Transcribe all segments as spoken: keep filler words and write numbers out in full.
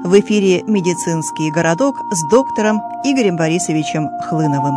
В эфире «Медицинский городок» с доктором Игорем Борисовичем Хлыновым.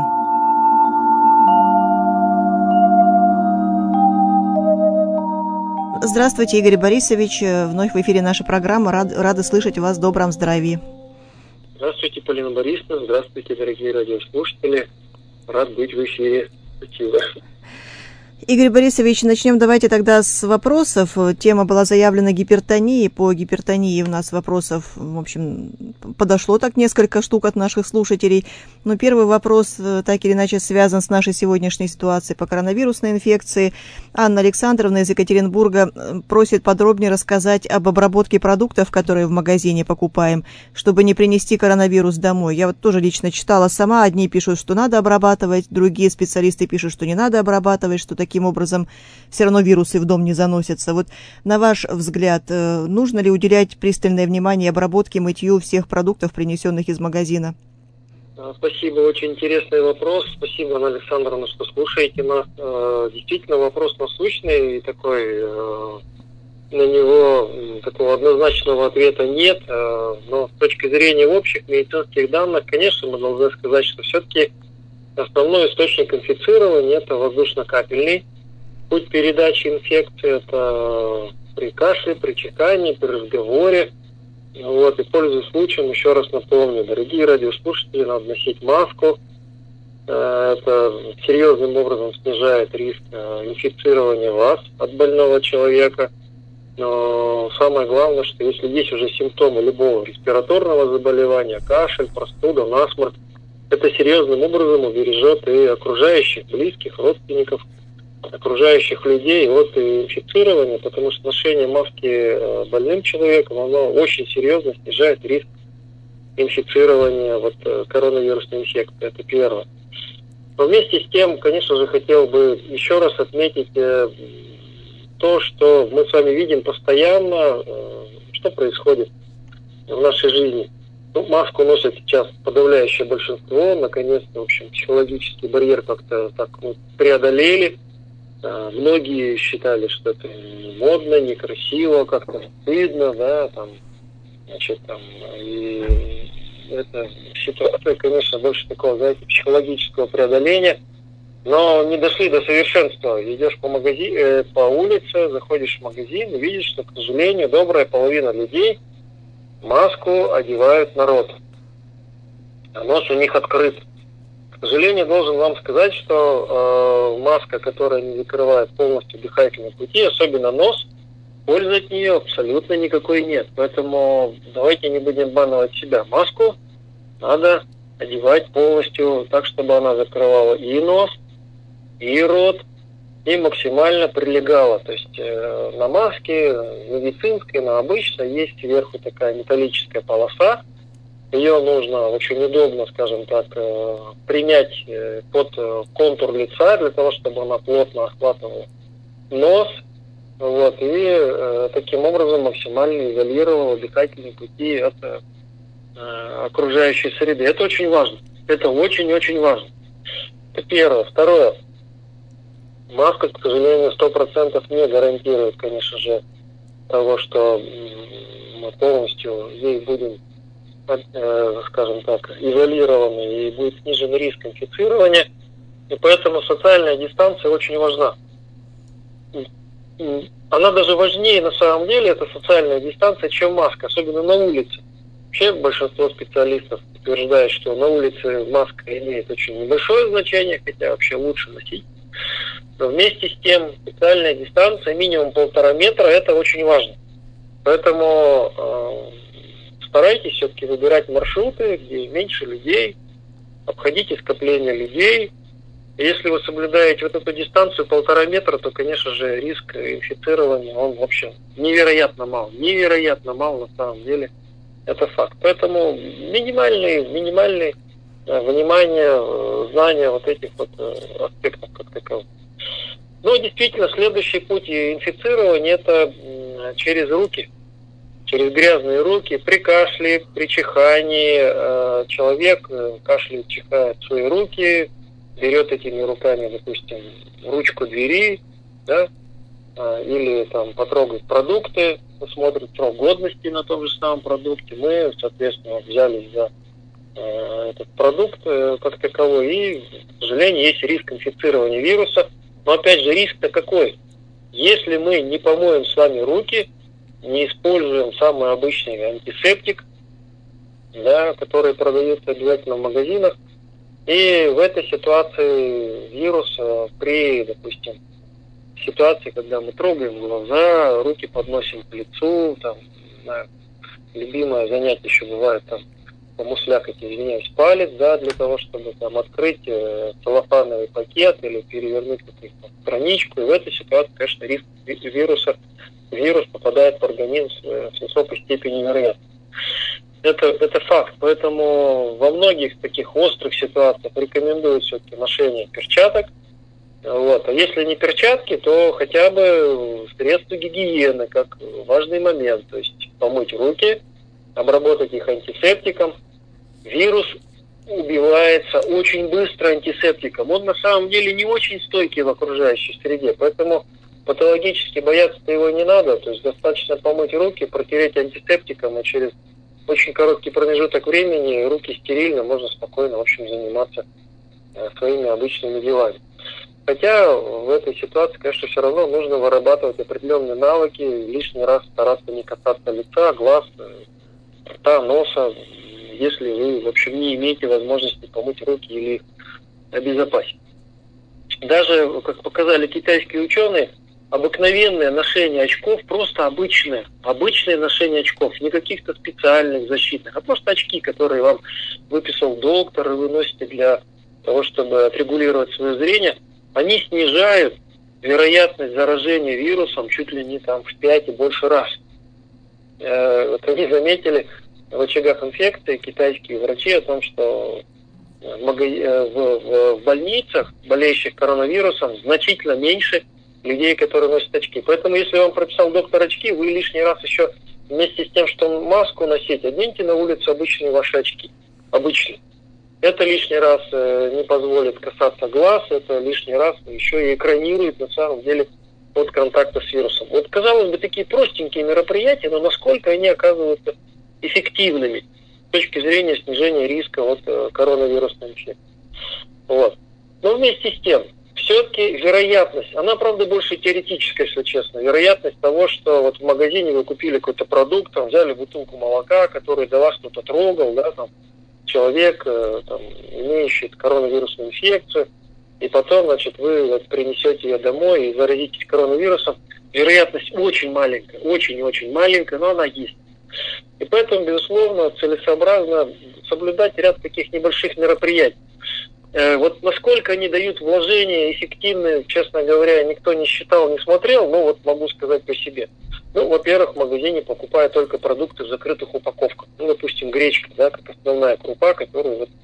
Здравствуйте, Игорь Борисович. Вновь в эфире наша программа. Рад, рада слышать вас в добром здравии. Здравствуйте, Полина Борисовна. Здравствуйте, дорогие радиослушатели. Рад быть в эфире. Спасибо. Игорь Борисович, начнем давайте тогда с вопросов. Тема была заявлена гипертонией. По гипертонии у нас вопросов, в общем, подошло так несколько штук от наших слушателей. Но первый вопрос так или иначе связан с нашей сегодняшней ситуацией по коронавирусной инфекции. Анна Александровна из Екатеринбурга просит подробнее рассказать об обработке продуктов, которые в магазине покупаем, чтобы не принести коронавирус домой. Я вот тоже лично читала сама. Одни пишут, что надо обрабатывать, другие специалисты пишут, что не надо обрабатывать, что таким образом все равно вирусы в дом не заносятся. Вот на ваш взгляд, нужно ли уделять пристальное внимание обработке, мытью всех продуктов, принесенных из магазина? Спасибо, очень интересный вопрос. Спасибо, Анна Александровна, что слушаете нас. Действительно, вопрос насущный и такой, на него такого однозначного ответа нет. Но с точки зрения общих медицинских данных, конечно, мы должны сказать, что все-таки основной источник инфицирования – это воздушно-капельный. Путь передачи инфекции – это при кашле, при чихании, при разговоре. Вот, и пользуясь случаем, еще раз напомню, дорогие радиослушатели, надо носить маску. Это серьезным образом снижает риск инфицирования вас от больного человека. Но самое главное, что если есть уже симптомы любого респираторного заболевания, кашель, простуда, насморк, это серьезным образом убережет и окружающих, близких, родственников, окружающих людей от инфицирования, потому что ношение маски больным человеком, оно очень серьезно снижает риск инфицирования вот, коронавирусной инфекцией. Это первое. Но вместе с тем, конечно же, хотел бы еще раз отметить то, что мы с вами видим постоянно, что происходит в нашей жизни. Ну, маску носят сейчас подавляющее большинство. Наконец-то, в общем, психологический барьер как-то так вот преодолели. А, многие считали, что это не модно, некрасиво, как-то стыдно, да, там, значит, там, и эта ситуация, конечно, больше такого, знаете, психологического преодоления. Но не дошли до совершенства. Идешь по магазину, э, по улице, заходишь в магазин и видишь, что, к сожалению, добрая половина людей маску одевают народ, а нос у них открыт. К сожалению, должен вам сказать, что э, маска, которая не закрывает полностью дыхательные пути, особенно нос, пользы от нее абсолютно никакой нет. Поэтому давайте не будем обманывать себя. Маску надо одевать полностью так, чтобы она закрывала и нос, и рот, и максимально прилегала. То есть э, на маске медицинской, на обычной, есть сверху такая металлическая полоса. Ее нужно очень удобно, скажем так, э, принять э, под э, контур лица, для того, чтобы она плотно охватывала нос. Вот, и э, таким образом максимально изолировала дыхательные пути от э, окружающей среды. Это очень важно. Это очень-очень важно. Это первое. Второе. Маска, к сожалению, сто процентов не гарантирует, конечно же, того, что мы полностью ей будем, э, скажем так, изолированы и будет снижен риск инфицирования. И поэтому социальная дистанция очень важна. Она даже важнее, на самом деле, эта социальная дистанция, чем маска, особенно на улице. Вообще большинство специалистов утверждает, что на улице маска имеет очень небольшое значение, хотя вообще лучше носить. Но вместе с тем социальная дистанция минимум полтора метра, это очень важно. Поэтому э, старайтесь все-таки выбирать маршруты, где меньше людей, обходите скопление людей. И если вы соблюдаете вот эту дистанцию полтора метра, то, конечно же, риск инфицирования, он, в общем, невероятно мал. Невероятно мал на самом деле. Это факт. Поэтому минимальные, минимальные э, внимание, э, знания вот этих вот э, аспектов как таковых. Но действительно, следующий путь инфицирования – это через руки, через грязные руки. При кашле, при чихании человек кашляет, чихает в свои руки, берет этими руками, допустим, ручку двери, да, или там потрогать продукты, смотрят срок годности на том же самом продукте. Мы, соответственно, взялись за э, этот продукт э, как таковой, и, к сожалению, есть риск инфицирования вируса. Но опять же, риск-то какой? Если мы не помоем с вами руки, не используем самый обычный антисептик, да, который продаются обязательно в магазинах, и в этой ситуации вирус при, допустим, ситуации, когда мы трогаем глаза, руки подносим к лицу, там, знаю, любимое занятие еще бывает там помуслякать, извиняюсь, палец, да, для того, чтобы там открыть э, целлофановый пакет или перевернуть какую-то страничку. И в этой ситуации, конечно, риск вируса, вирус попадает в организм с высокой степенью вероятности. Это, это факт. Поэтому во многих таких острых ситуациях рекомендуют все-таки ношение перчаток. Вот. А если не перчатки, то хотя бы средства гигиены, как важный момент. То есть помыть руки, обработать их антисептиком. Вирус убивается очень быстро антисептиком. Он на самом деле не очень стойкий в окружающей среде, поэтому патологически бояться-то его не надо. То есть достаточно помыть руки, протереть антисептиком, и через очень короткий промежуток времени руки стерильно, можно спокойно, в общем, заниматься э, своими обычными делами. Хотя в этой ситуации, конечно, все равно нужно вырабатывать определенные навыки, лишний раз стараться не касаться лица, глаз, рта, носа, если вы, в общем, не имеете возможности помыть руки или их обезопасить. Даже, как показали китайские ученые, обыкновенное ношение очков, просто обычное, обычное ношение очков, не каких-то специальных защитных, а просто очки, которые вам выписал доктор, и вы носите для того, чтобы отрегулировать свое зрение, они снижают вероятность заражения вирусом чуть ли не там в пять и больше раз. Э, вот они заметили в очагах инфекции китайские врачи о том, что в, в, в больницах, болеющих коронавирусом, значительно меньше людей, которые носят очки. Поэтому, если вам прописал доктор очки, вы лишний раз еще вместе с тем, что маску носить, оденьте на улицу обычные ваши очки. Обычные. Это лишний раз э, не позволит касаться глаз, это лишний раз еще и экранирует, на самом деле, от контакта с вирусом. Вот, казалось бы, такие простенькие мероприятия, но насколько они оказываются эффективными с точки зрения снижения риска от э, коронавирусной инфекции. Вот. Но вместе с тем, все-таки вероятность, она, правда, больше теоретическая, если честно, вероятность того, что вот в магазине вы купили какой-то продукт, там, взяли бутылку молока, который до вас кто-то трогал, да, там, человек, э, там, имеющий коронавирусную инфекцию, и потом, значит, вы вот, принесете ее домой и заразитесь коронавирусом, вероятность очень маленькая, очень-очень маленькая, но она есть. И поэтому, безусловно, целесообразно соблюдать ряд таких небольших мероприятий. Э, вот насколько они дают вложения эффективные, честно говоря, никто не считал, не смотрел, но вот могу сказать по себе. Ну, во-первых, в магазине покупаю только продукты в закрытых упаковках. Ну, допустим, гречка, да, как основная крупа, которую вот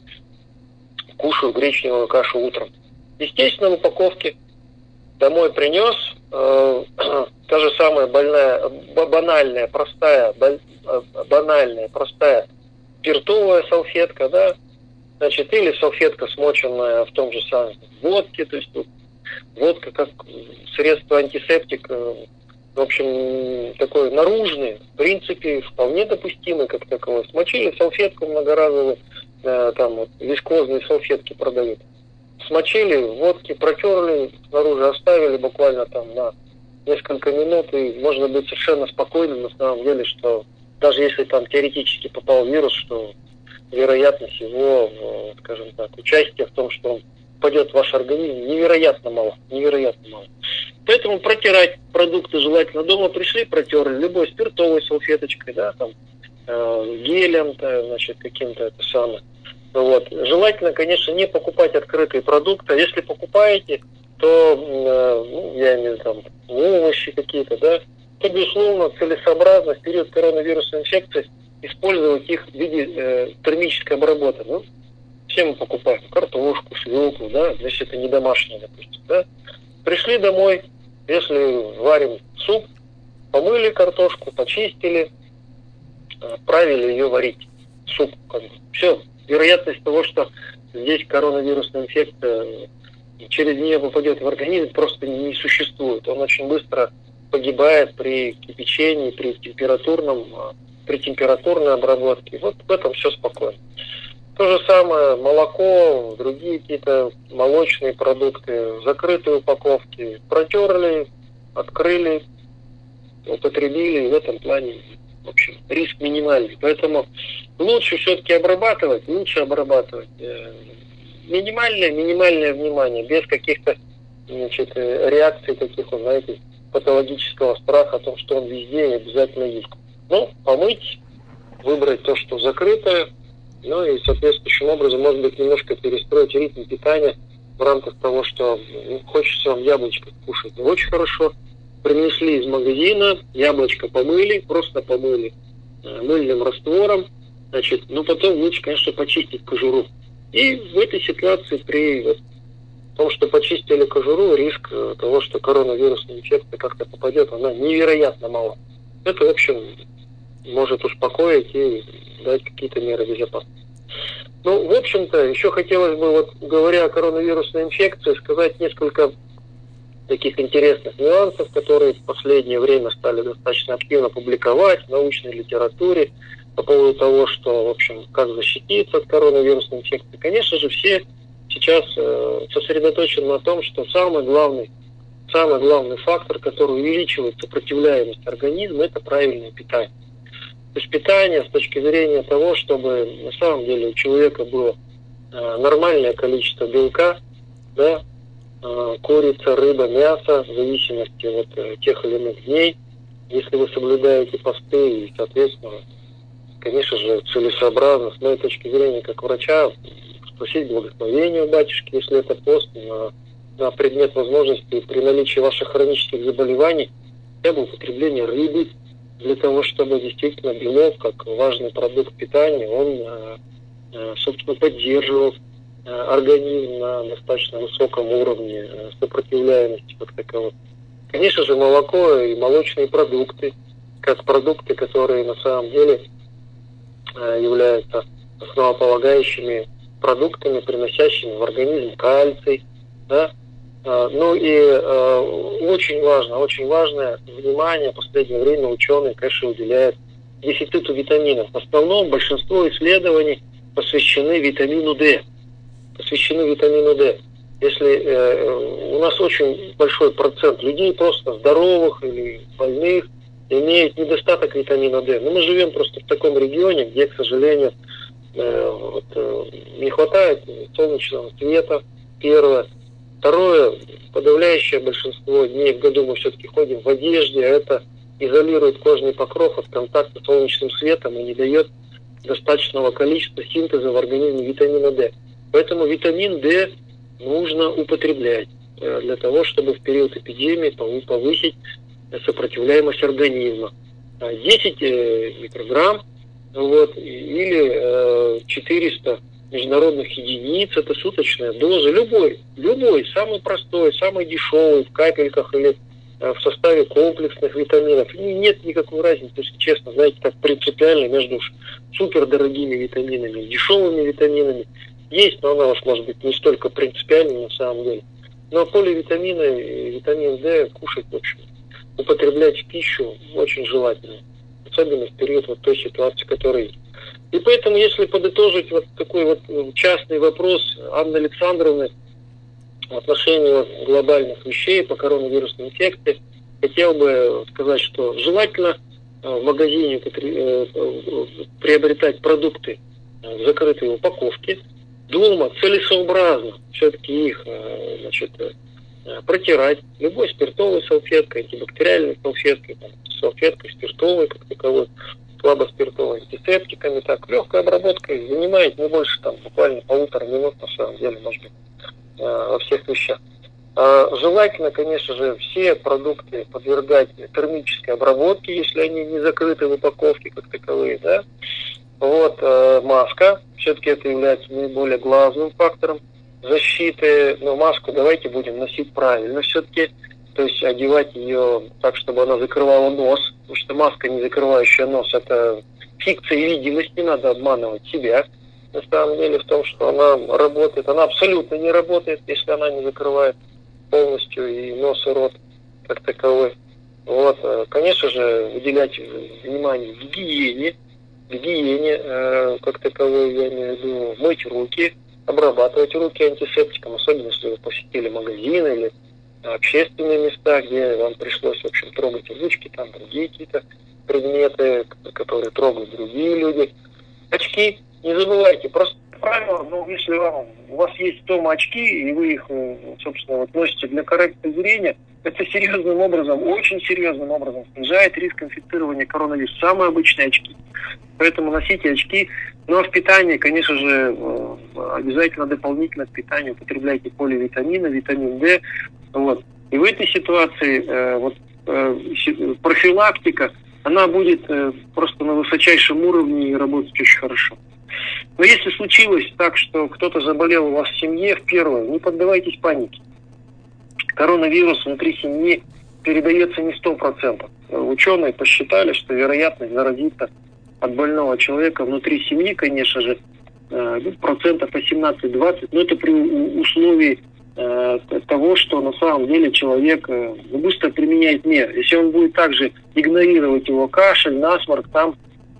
кушаю гречневую кашу утром. Естественно, в упаковке домой принес, э, та же самая больная, банальная, простая, банальная, простая спиртовая салфетка, да, значит, или салфетка, смоченная в том же самом водке, то есть вот, водка как средство антисептик, в общем, такой наружный, в принципе, вполне допустимый, как таковой. Смочили салфетку многоразовую, э, там вот вискозные салфетки продают. Смочили, водки протерли, снаружи оставили буквально там на несколько минут, и можно быть совершенно спокойным на самом деле, что даже если там теоретически попал вирус, что вероятность его, скажем так, участия в том, что он попадет в ваш организм, невероятно мало, невероятно мало. Поэтому протирать продукты желательно дома пришли, протерли любой спиртовой салфеточкой, да, там, э, гелем, то, значит, каким-то это самое. Вот. Желательно, конечно, не покупать открытые продукты. А если покупаете, то, э, ну, я имею в виду там овощи какие-то, да, то, безусловно, целесообразно в период коронавирусной инфекции использовать их в виде э, термической обработки. Ну, все мы покупаем картошку, свеклу, да, если это не домашнее, допустим, да. Пришли домой, если варим суп, помыли картошку, почистили, отправили ее варить, суп, как бы. Все. Вероятность того, что здесь коронавирусная инфекция через нее попадет в организм, просто не существует. Он очень быстро погибает при кипячении, при температурном, при температурной обработке. Вот в этом все спокойно. То же самое молоко, другие какие-то молочные продукты, закрытые упаковки, протерли, открыли, употребили, и в этом плане, в общем, риск минимальный. Поэтому лучше все-таки обрабатывать, лучше обрабатывать. Минимальное, минимальное внимание, без каких-то, значит, реакций таких, знаете, патологического страха о том, что он везде и обязательно есть. Ну, помыть, выбрать то, что закрытое, ну и соответствующим образом, может быть, немножко перестроить ритм питания в рамках того, что ну, хочется вам яблочко кушать. Ну, очень хорошо. Принесли из магазина, яблочко помыли, просто помыли э, мыльным раствором, значит, но потом лучше, конечно, почистить кожуру. И в этой ситуации при вот, том, что почистили кожуру, риск э, того, что коронавирусная инфекция как-то попадет, она невероятно мала. Это, в общем, может успокоить и дать какие-то меры безопасности. Ну, в общем-то, еще хотелось бы, вот говоря о коронавирусной инфекции, сказать несколько таких интересных нюансов, которые в последнее время стали достаточно активно публиковать в научной литературе по поводу того, что, в общем, как защититься от коронавирусной инфекции. Конечно же, все сейчас э, сосредоточены на том, что самый главный, самый главный фактор, который увеличивает сопротивляемость организма, это правильное питание. То есть питание с точки зрения того, чтобы на самом деле у человека было э, нормальное количество белка, да, э, курица, рыба, мясо, в зависимости от э, тех или иных дней. Если вы соблюдаете посты, и, соответственно, конечно же, целесообразно, с моей точки зрения, как врача, спросить благословения у батюшки, если это пост, на, на предмет возможности при наличии ваших хронических заболеваний, хотя бы употребление рыбы, для того, чтобы действительно белок, как важный продукт питания, он, собственно, поддерживал организм на достаточно высоком уровне сопротивляемости как таковой. Конечно же, молоко и молочные продукты, как продукты, которые на самом деле являются основополагающими продуктами, приносящими в организм кальций, да. Ну и э, очень важно, очень важное внимание в последнее время ученые, конечно, уделяют дефициту витаминов. В основном большинство исследований посвящены витамину D. Посвящены витамину D. Если э, у нас очень большой процент людей просто здоровых или больных имеет недостаток витамина D. Но мы живем просто в таком регионе, где, к сожалению, э, вот, э, не хватает солнечного света, первое. Второе, подавляющее большинство дней в году мы все-таки ходим в одежде, а это изолирует кожный покров от контакта с солнечным светом и не дает достаточного количества синтеза в организме витамина D. Поэтому витамин D нужно употреблять для того, чтобы в период эпидемии повысить сопротивляемость организма. десять микрограмм вот, или четыреста международных единиц, это суточная доза, любой, любой, самый простой, самый дешевый, в капельках или э, в составе комплексных витаминов. Нет никакой разницы, если честно, знаете, так принципиально между супердорогими витаминами и дешевыми витаминами. Есть, но она уж может быть не столько принципиальной на самом деле. Но поливитамины и витамин D кушать, в общем, употреблять в пищу очень желательно. Особенно в период вот той ситуации, которая есть. И поэтому, если подытожить вот такой вот частный вопрос Анны Александровны в отношении вот глобальных вещей по коронавирусной инфекции, хотел бы сказать, что желательно в магазине приобретать продукты в закрытой упаковке, дома целесообразно все-таки их, значит, протирать любой спиртовой салфеткой, антибактериальной салфеткой, там, салфеткой спиртовой, как таковой, слабоспиртовой, антисептиками, так, легкой обработкой занимает не больше, там, буквально полутора минут, на самом деле, может быть, э, во всех вещах. Э, желательно, конечно же, все продукты подвергать термической обработке, если они не закрыты в упаковке, как таковые, да. Вот, э, маска, все-таки это является наиболее главным фактором защиты, но маску давайте будем носить правильно все-таки, то есть одевать ее так, чтобы она закрывала нос, потому что маска, не закрывающая нос, это фикция видимости, не надо обманывать себя. На самом деле в том, что она работает, она абсолютно не работает, если она не закрывает полностью и нос, и рот как таковой. Вот, конечно же, уделять внимание гигиене, гигиене, э, как таковой, я имею в виду, мыть руки, обрабатывать руки антисептиком, особенно если вы посетили магазины или общественные места, где вам пришлось, в общем, трогать ручки, там другие какие-то предметы, которые трогают другие люди. Очки, не забывайте, просто правило, ну, если вам, у вас есть дома очки, и вы их, собственно, вот, носите для коррекции зрения, это серьезным образом, очень серьезным образом снижает риск инфицирования коронавирусом. Самые обычные очки. Поэтому носите очки. Ну а в питании, конечно же, обязательно дополнительно к питанию употребляйте поливитамины, витамин D. Вот. И в этой ситуации э, вот, э, профилактика, она будет э, просто на высочайшем уровне и работать очень хорошо. Но если случилось так, что кто-то заболел у вас в семье, в первое, не поддавайтесь панике. Коронавирус внутри семьи передается не сто процентов. Ученые посчитали, что вероятность заразиться от больного человека внутри семьи, конечно же, процентов восемнадцать-двадцать, но это при условии того, что на самом деле человек быстро применяет меры. Если он будет также игнорировать его кашель, насморк, там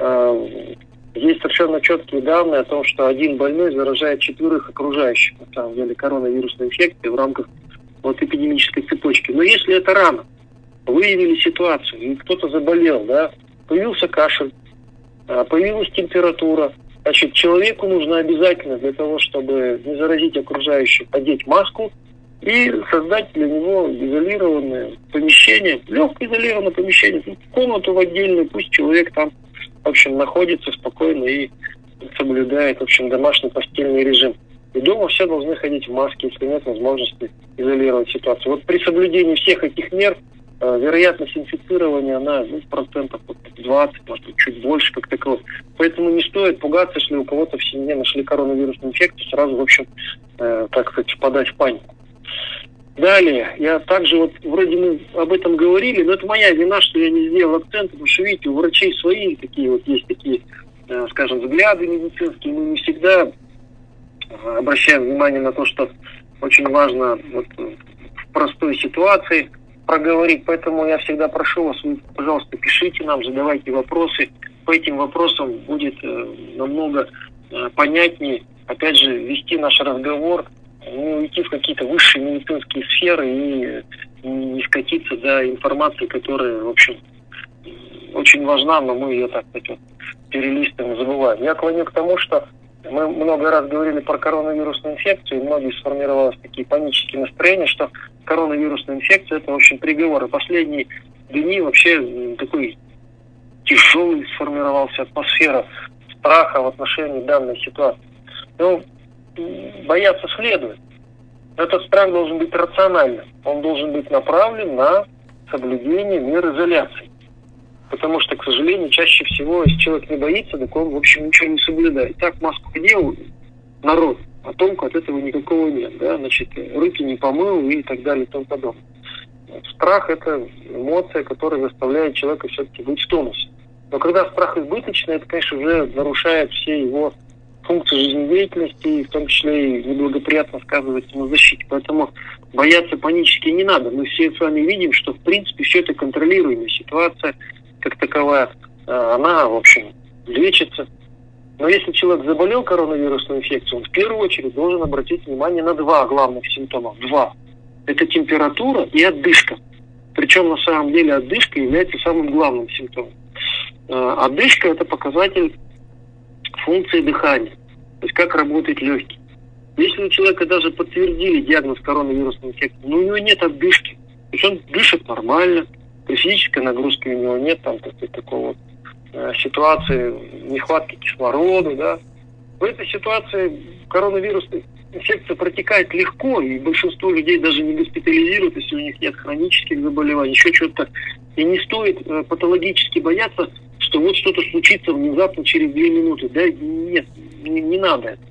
есть совершенно четкие данные о том, что один больной заражает четверых окружающих, на самом деле, коронавирусной инфекцией в рамках вот эпидемической цепочки. Но если это рано, выявили ситуацию, и кто-то заболел, да, появился кашель, появилась температура, значит, человеку нужно обязательно для того, чтобы не заразить окружающих, одеть маску и создать для него изолированное помещение, легкое изолированное помещение, комнату в отдельную, пусть человек там, в общем, находится спокойно и соблюдает, в общем, домашний постельный режим. И дома все должны ходить в маске, если нет возможности изолировать ситуацию. Вот при соблюдении всех этих мер э, вероятность инфицирования, она ну, процентов двадцать, может быть, чуть больше, как таковой. Поэтому не стоит пугаться, если у кого-то в семье нашли коронавирусную инфекцию, сразу, в общем, э, так сказать, впадать в панику. Далее, я также вот, вроде мы об этом говорили, но это моя вина, что я не сделал акцент, потому что, видите, у врачей свои такие вот есть такие, э, скажем, взгляды медицинские, мы не всегда обращаем внимание на то, что очень важно вот, в простой ситуации проговорить. Поэтому я всегда прошу вас, вы, пожалуйста, пишите нам, задавайте вопросы. По этим вопросам будет э, намного э, понятнее, опять же, вести наш разговор, не уйти в какие-то высшие медицинские сферы и не скатиться до информации, которая, в общем, очень важна, но мы ее так вот перелистываем, забываем. Я клоню к тому, что мы много раз говорили про коронавирусную инфекцию, и многие сформировалось такие панические настроения, что коронавирусная инфекция – это, в общем, приговор. И последние дни вообще такой тяжелый сформировался атмосфера страха в отношении данной ситуации. Ну, бояться следует. Этот страх должен быть рациональным. Он должен быть направлен на соблюдение мер изоляции. Потому что, к сожалению, чаще всего, если человек не боится, так он, в общем, ничего не соблюдает. Так маску одел народ, а толку от этого никакого нет. Да? Значит, руки не помыл и так далее и тому подобное. Страх – это эмоция, которая заставляет человека все-таки быть в тонусе. Но когда страх избыточный, это, конечно, уже нарушает все его функции жизнедеятельности, и в том числе и неблагоприятно сказывается на защите. Поэтому бояться панически не надо. Мы все с вами видим, что, в принципе, все это контролируемая ситуация, как таковая, она, в общем, лечится. Но если человек заболел коронавирусной инфекцией, он в первую очередь должен обратить внимание на два главных симптома. Два. Это температура и отдышка. Причем, на самом деле, отдышка является самым главным симптомом. Отдышка – это показатель функции дыхания. То есть, как работает легкий. Если у человека даже подтвердили диагноз коронавирусной инфекции, но у него нет отдышки. То есть, он дышит нормально, то есть физической нагрузки у него нет, там такой вот э, ситуации нехватки кислорода, да. В этой ситуации коронавирусная инфекция протекает легко, и большинство людей даже не госпитализируют, если у них нет хронических заболеваний, еще что-то. И не стоит э, патологически бояться, что вот что-то случится внезапно через две минуты. Да нет, не, не надо это.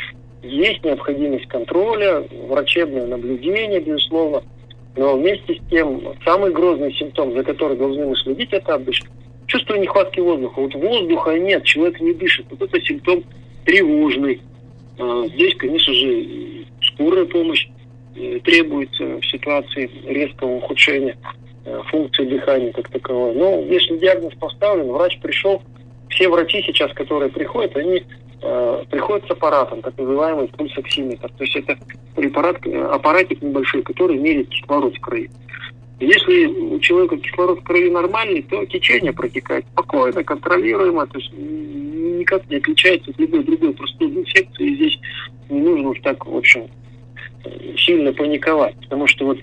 Есть необходимость контроля, врачебное наблюдение, безусловно. Но вместе с тем, самый грозный симптом, за который должны мы следить, это отдышка. Чувство нехватки воздуха. Вот воздуха нет, человек не дышит. Вот это симптом тревожный. Здесь, конечно же, скорая помощь требуется в ситуации резкого ухудшения функции дыхания как таковой. Но если диагноз поставлен, врач пришел, все врачи сейчас, которые приходят, они э, приходят с аппаратом, так называемый пульсоксиметр. То есть это препарат, аппаратик небольшой, который меряет кислород в крови. Если у человека кислород в крови нормальный, то течение протекает спокойно, контролируемо, то есть никак не отличается от любой другой простудной инфекции. И здесь не нужно уж так, в общем, сильно паниковать. Потому что вот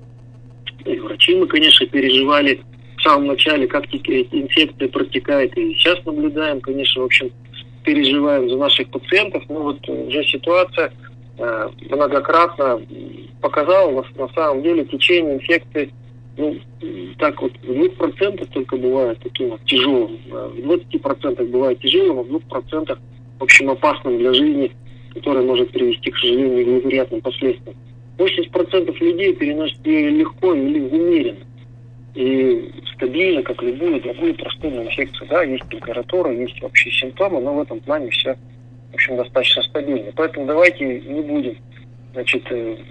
и врачи мы, конечно, переживали в самом начале, как инфекция протекает. И сейчас наблюдаем, конечно, в общем, переживаем за наших пациентов. Но вот уже ситуация э, многократно показала, на самом деле, течение инфекции, ну, так вот, в двух процентах только бывает таким вот тяжелым. В двадцати процентах бывает тяжелым, а в двух процентах, в общем, опасным для жизни, которое может привести, к сожалению, к неприятным последствиям. восемьдесят процентов людей переносят ее легко или умеренно. И стабильно, как любую другую простудную инфекцию. Да, есть температура, есть общие симптомы, но в этом плане все, в общем, достаточно стабильно. Поэтому давайте не будем, значит,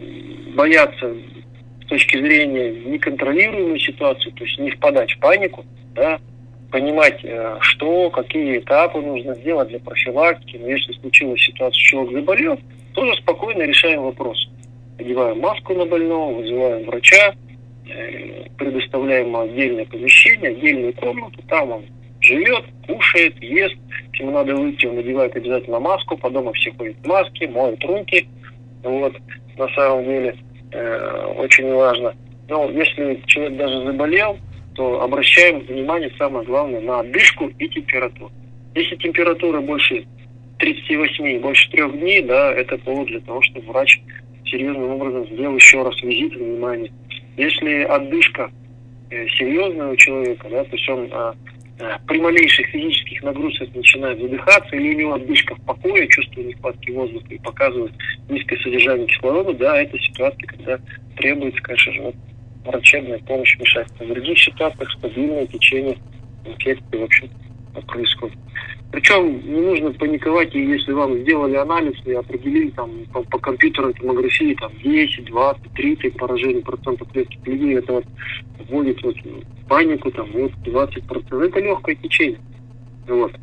бояться с точки зрения неконтролируемой ситуации, то есть не впадать в панику, да, понимать, что, какие этапы нужно сделать для профилактики. Но если случилась ситуация, что человек заболел, тоже спокойно решаем вопрос. Одеваем маску на больного, вызываем врача, предоставляем ему отдельное помещение, отдельную комнату, там он живет, кушает, ест. Если ему надо выйти, он надевает обязательно маску, по дому все ходят в маске, моют руки. Вот, на самом деле, э, очень важно. Но если человек даже заболел, то обращаем внимание, самое главное, на одышку и температуру. Если температура больше тридцати восьми, больше трех дней, да, это повод для того, чтобы врач серьезным образом сделал еще раз визит, внимание. Если отдышка э, серьезная у человека, да, то есть он э, э, при малейших физических нагрузках начинает задыхаться, или у него отдышка в покое, чувствует нехватки воздуха и показывает низкое содержание кислорода, да, это ситуация, когда требуется, конечно же, вот, врачебная помощь, вмешательство. В других ситуациях стабильное течение инфекции, в общем, происходит. Причем не нужно паниковать, и если вам сделали анализ и определили там по, по компьютерной томографии там десять, двадцать, тридцать поражений процентов клетки людей, это вот вводит вот в панику, там вот двадцать процентов. Это легкое течение. Вот.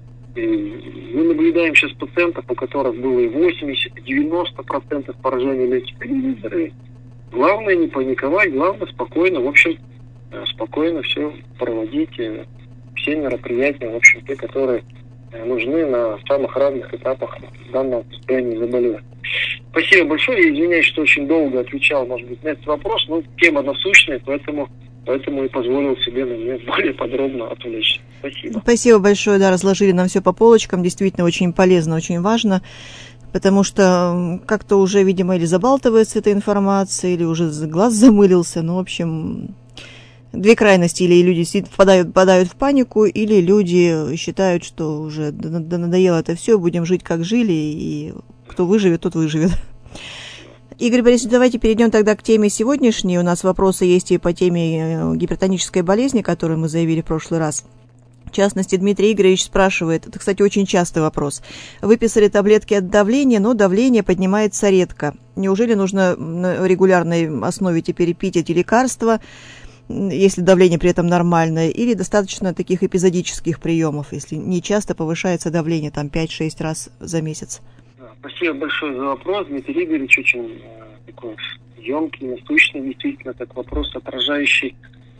И мы наблюдаем сейчас пациентов, у которых было и восемьдесят, и девяносто процентов поражений легких. Главное не паниковать, главное спокойно, в общем, спокойно все проводить, все мероприятия, в общем, те, которые нужны на самых разных этапах данного состояния заболевания. Спасибо большое. Я извиняюсь, что очень долго отвечал, может быть, на этот вопрос, но тема насущная, поэтому, поэтому и позволил себе на нее более подробно отвлечься. Спасибо. Спасибо большое, да, разложили нам все по полочкам, действительно очень полезно, очень важно, потому что как-то уже, видимо, или забалтывается эта информация, или уже глаз замылился, ну, в общем... Две крайности, или люди впадают, впадают в панику, или люди считают, что уже надоело это все, будем жить как жили, и кто выживет, тот выживет. Игорь Борисович, давайте перейдем тогда к теме сегодняшней. У нас вопросы есть и по теме гипертонической болезни, которую мы заявили в прошлый раз. В частности, Дмитрий Игоревич спрашивает, это, кстати, очень частый вопрос. Выписали таблетки от давления, но давление поднимается редко. Неужели нужно на регулярной основе теперь пить эти лекарства, если давление при этом нормальное, или достаточно таких эпизодических приемов, если не часто повышается давление, там пять-шесть раз за месяц? Спасибо большое за вопрос, Дмитрий Игоревич, очень э, такой емкий, насущный, действительно, так вопрос, отражающий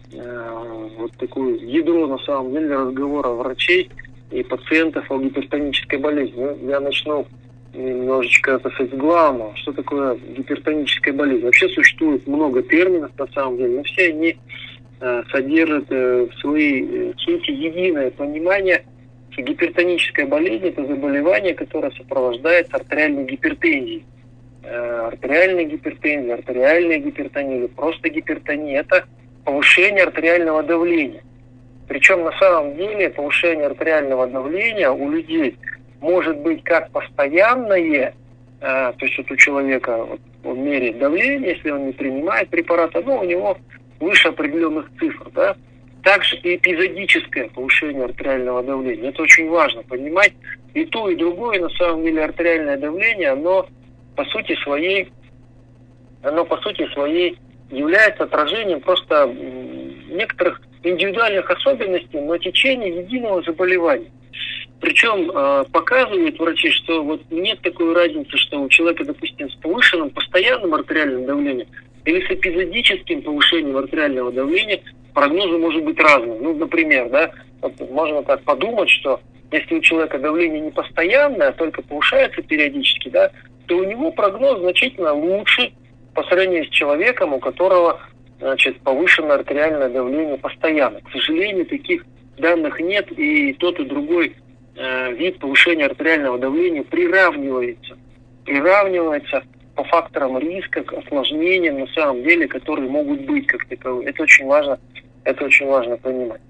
э, вот такую ядро, на самом деле, разговора врачей и пациентов о гипертонической болезни. Ну, я начну немножечко, так сказать, с главного. Что такое гипертоническая болезнь? Вообще существует много терминов, на самом деле, но все они э, содержат э, в своей э, сути единое понимание, что гипертоническая болезнь – это заболевание, которое сопровождается артериальной гипертензией. Э, артериальная гипертензия, артериальная гипертония или просто гипертония – это повышение артериального давления. Причем на самом деле повышение артериального давления у людей может быть как постоянное, э, то есть вот у человека вот, он меряет давление, если он не принимает препараты, но у него выше определенных цифр, да, также и эпизодическое повышение артериального давления. Это очень важно понимать. И то, и другое, на самом деле, артериальное давление, оно по сути своей, оно по сути своей является отражением просто некоторых индивидуальных особенностей, но течение единого заболевания. Причем э, показывают врачи, что вот нет такой разницы, что у человека, допустим, с повышенным постоянным артериальным давлением или с эпизодическим повышением артериального давления прогнозы может быть разным. Ну, например, да, вот можно так подумать, что если у человека давление не постоянное, а только повышается периодически, да, то у него прогноз значительно лучше по сравнению с человеком, у которого, значит, повышенное артериальное давление постоянно. К сожалению, таких данных нет, и тот и другой э, вид повышения артериального давления приравнивается. Приравнивается по факторам риска, к осложнениям, на самом деле, которые могут быть как таковые. Это очень важно, это очень важно понимать.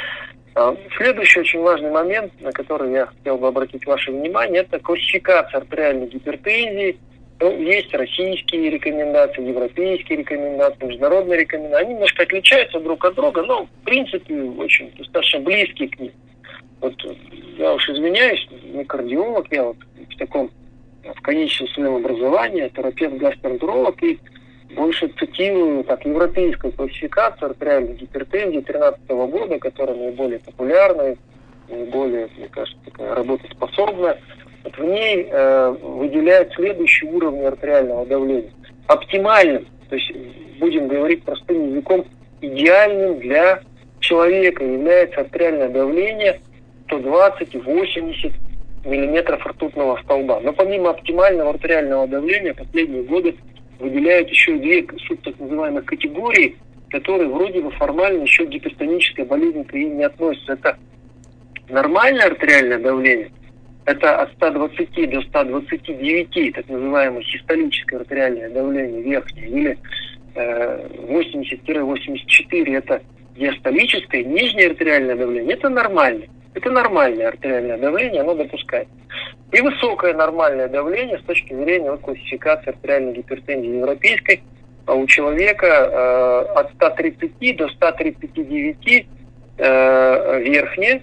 Следующий очень важный момент, на который я хотел бы обратить ваше внимание, это классификация артериальной гипертензии. Ну, есть российские рекомендации, европейские рекомендации, международные рекомендации. Они немножко отличаются друг от друга, но в принципе очень достаточно близкие к ним. Вот я уж извиняюсь, не кардиолог, я вот в таком, в конечном своем образовании, терапевт-гастроэнтеролог, и больше цитирую так, европейскую классификацию артериальной гипертензии две тысячи тринадцатого года, которая наиболее популярная, наиболее, мне кажется, такая работоспособная. Вот в ней э, выделяют следующие уровни артериального давления. Оптимальным, то есть будем говорить простым языком, идеальным для человека является артериальное давление сто двадцать - восемьдесят миллиметров ртутного столба. Но помимо оптимального артериального давления последние годы выделяют еще две так называемых категории, которые вроде бы формально еще к гипертонической болезни к ним не относятся. Это нормальное артериальное давление, это от ста двадцати до ста двадцати девяти, так называемое систолическое артериальное давление верхнее, или э, восемьдесят - восемьдесят четыре это диастолическое, нижнее артериальное давление, это нормальное. Это нормальное артериальное давление, оно допускается. И высокое нормальное давление с точки зрения вот, классификации артериальной гипертензии европейской, а у человека э, от ста тридцати до ста тридцати девяти э, верхнее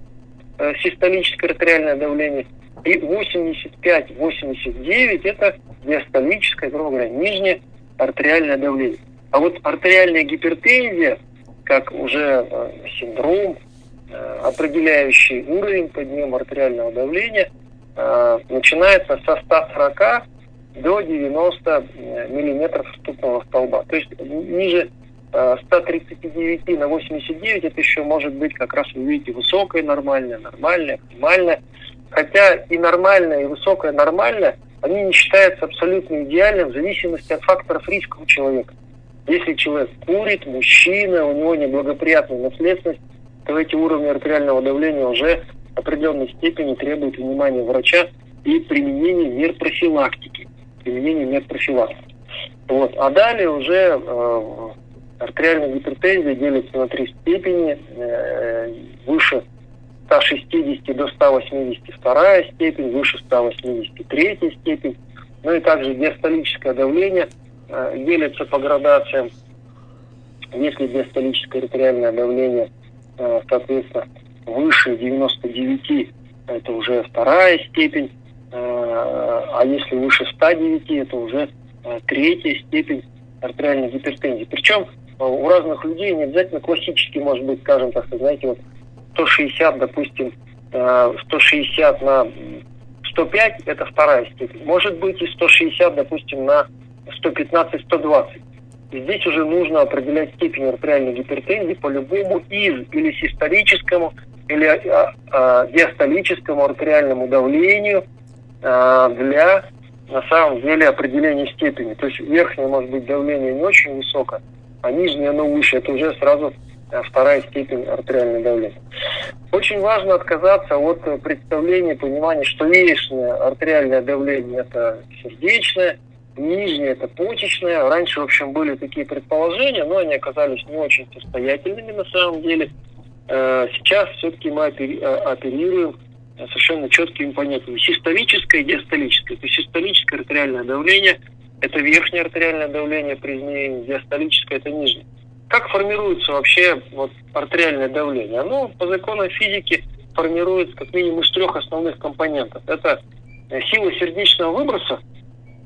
э, систолическое артериальное давление, и восемьдесят пять - восемьдесят девять это диастолическое, грубо говоря, нижнее артериальное давление. А вот артериальная гипертензия, как уже э, синдром, определяющий уровень подъема артериального давления, э, начинается со ста сорока до девяноста миллиметров ртутного столба. То есть ниже э, ста тридцати девяти на восемьдесят девять это еще может быть как раз, вы видите, высокое нормальное, нормальное, оптимальное. Хотя и нормальное, и высокое нормальное, они не считаются абсолютно идеальным в зависимости от факторов риска у человека. Если человек курит, мужчина, у него неблагоприятная наследственность, то эти уровни артериального давления уже в определенной степени требуют внимания врача и применения мер профилактики. Применения мер профилактики. Вот. А далее уже э, артериальная гипертензия делится на три степени. Э, выше ста шестидесяти до ста восьмидесяти вторая степень, выше ста восьмидесяти третья степень. Ну и также диастолическое давление э, делится по градациям. Если диастолическое артериальное давление соответственно, выше девяноста девяти, это уже вторая степень, а если выше ста девяти, это уже третья степень артериальной гипертензии. Причем у разных людей не обязательно классически, может быть, скажем так, знаете, вот сто шестьдесят, допустим, сто шестьдесят на сто пять, это вторая степень. Может быть и сто шестьдесят, допустим, на сто пятнадцать - сто двадцать. Здесь уже нужно определять степень артериальной гипертензии по любому из или систолическому, или а, а, диастолическому артериальному давлению а, для, на самом деле, определения степени. То есть верхнее может быть давление не очень высокое, а нижнее оно выше. Это уже сразу а, вторая степень артериального давления. Очень важно отказаться от представления, понимания, что верхнее артериальное давление это сердечное, нижнее это почечное. Раньше, в общем, были такие предположения, но они оказались не очень состоятельными на самом деле. Сейчас все-таки мы оперируем совершенно четкими понятиями. Систолическое и диастолическое. То есть систолическое артериальное давление – это верхнее артериальное давление при изменении, диастолическое – это нижнее. Как формируется вообще вот, артериальное давление? Оно по законам физики формируется как минимум из трех основных компонентов. Это сила сердечного выброса,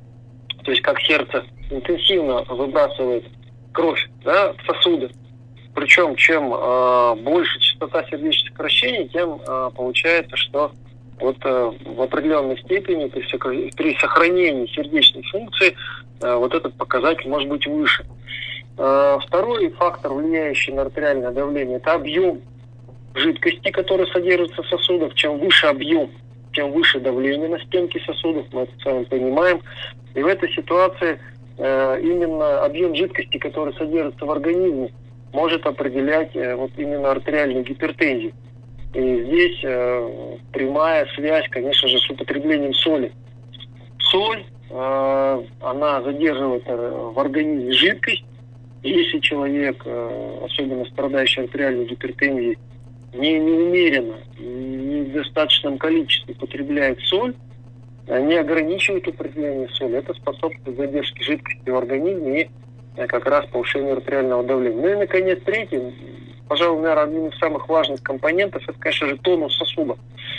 то есть как сердце интенсивно выбрасывает кровь, да, в сосуды. Причем, чем э, больше частота сердечных сокращений, тем э, получается, что вот э, в определенной степени при, сокр... при сохранении сердечной функции э, вот этот показатель может быть выше. Э, второй фактор, влияющий на артериальное давление, это объем жидкости, который содержится в сосудах. Чем выше объем, тем выше давление на стенки сосудов, мы это с вами понимаем. И в этой ситуации э, именно объем жидкости, который содержится в организме, может определять э, вот именно артериальную гипертензию. И здесь э, прямая связь, конечно же, с употреблением соли. Соль, э, она задерживает э, в организме жидкость. И если человек, э, особенно страдающий артериальной гипертензией, не неумеренно, не в достаточном количестве потребляет соль, не ограничивает употребление соли, это способствует задержке жидкости в организме и э, как раз повышению артериального давления. Ну и, наконец, третий, пожалуй, наверное, один из самых важных компонентов, это, конечно же, тонус сосуда.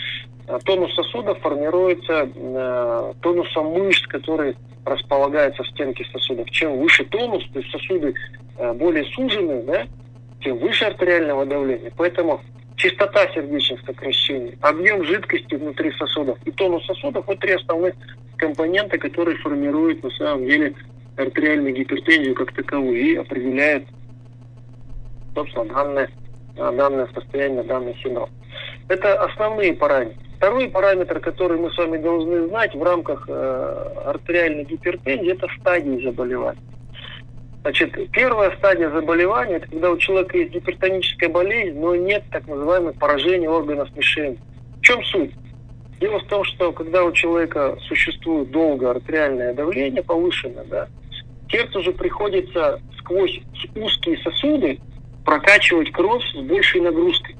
Тонус сосуда формируется э, тонусом мышц, которые располагаются в стенке сосудов. Чем выше тонус, то есть сосуды э, более сужены, да, тем выше артериального давления. Поэтому частота сердечных сокращений, объем жидкости внутри сосудов и тонус сосудов – вот три основных компонента, которые формируют на самом деле артериальную гипертензию как таковую и определяют, собственно, данное, данное состояние, данный синдром. Это основные параметры. Второй параметр, который мы с вами должны знать в рамках э, артериальной гипертензии, это стадии заболевания. Значит, первая стадия заболевания – это когда у человека есть гипертоническая болезнь, но нет так называемого поражения органов мишени. В чем суть? Дело в том, что когда у человека существует долго артериальное давление повышенное, да, сердцу уже приходится сквозь узкие сосуды прокачивать кровь с большей нагрузкой.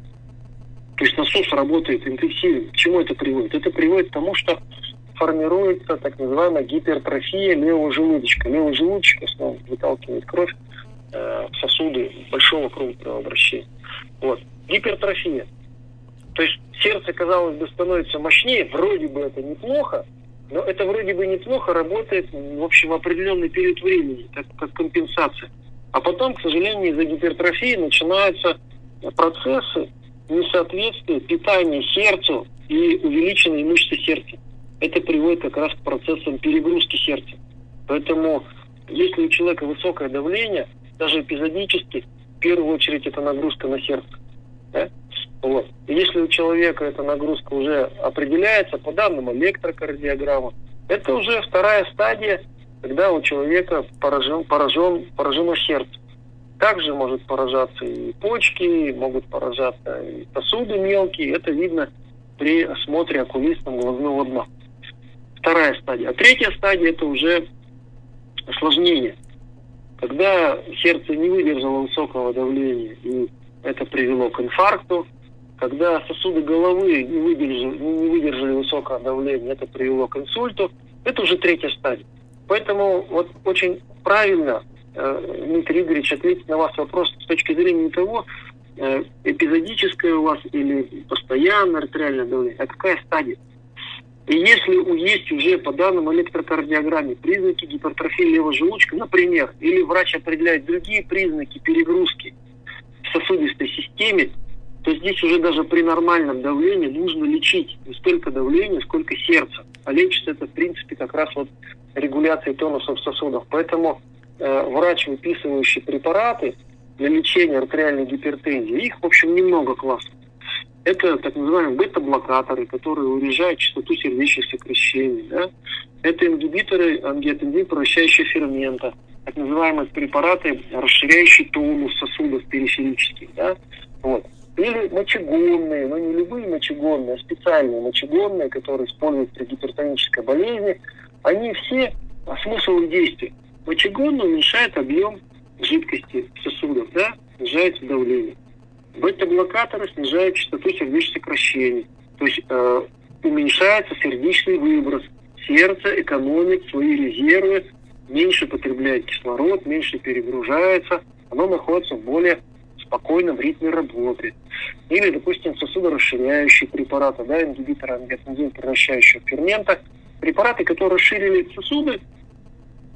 То есть насос работает интенсивно. К чему это приводит? Это приводит к тому, что формируется так называемая гипертрофия левого желудочка. Левый желудочек в основном выталкивает кровь э, в сосуды большого кровообращения. Вот. Гипертрофия. То есть сердце, казалось бы, становится мощнее, вроде бы это неплохо, но это вроде бы неплохо работает, в общем, в определенный период времени, как, как компенсация. А потом, к сожалению, из-за гипертрофии начинаются процессы несоответствия питания сердцу и увеличенной мышцы сердца. Это приводит как раз к процессам перегрузки сердца. Поэтому, если у человека высокое давление, даже эпизодически, в первую очередь это нагрузка на сердце. Да? Вот. И если у человека эта нагрузка уже определяется по данным электрокардиограммы, это уже вторая стадия, когда у человека поражен, поражен, поражено сердце. Также может поражаться и почки, могут поражаться и сосуды мелкие. Это видно при осмотре окулистом глазного дна. Вторая стадия. А третья стадия – это уже осложнение. Когда сердце не выдержало высокого давления, и это привело к инфаркту. Когда сосуды головы не выдержали, не выдержали высокого давления, это привело к инсульту. Это уже третья стадия. Поэтому вот очень правильно Дмитрий Игоревич ответить на ваш вопрос с точки зрения того, эпизодическое у вас или постоянное артериальное давление, а какая стадия. И если есть уже по данным электрокардиограмме признаки гипертрофии левого желудочка, например, или врач определяет другие признаки перегрузки в сосудистой системе, то здесь уже даже при нормальном давлении нужно лечить не столько давление, сколько сердце. А лечится это, в принципе, как раз вот регуляцией тонуса в сосудах. Поэтому э, врач, выписывающий препараты для лечения артериальной гипертензии, их, в общем, немного классов. Это так называемые бета-блокаторы, которые урежают частоту сердечных сокращений. Да? Это ингибиторы ангиотензин-превращающего фермента, так называемые препараты, расширяющие тонус сосудов периферических. Да? Вот. Или мочегонные, но не любые мочегонные, а специальные мочегонные, которые используют при гипертонической болезни. Они все, а смысл их действия. Мочегонные уменьшают объем жидкости в сосудах, да? Снижается давление. Бета-блокаторы снижают частоту сердечных сокращений. То есть э, уменьшается сердечный выброс. Сердце экономит свои резервы, меньше потребляет кислород, меньше перегружается. Оно находится в более спокойном ритме работы. Или, допустим, сосудорасширяющие препараты, да, ингибиторы ангиотензин-превращающего фермента. Препараты, которые расширили сосуды,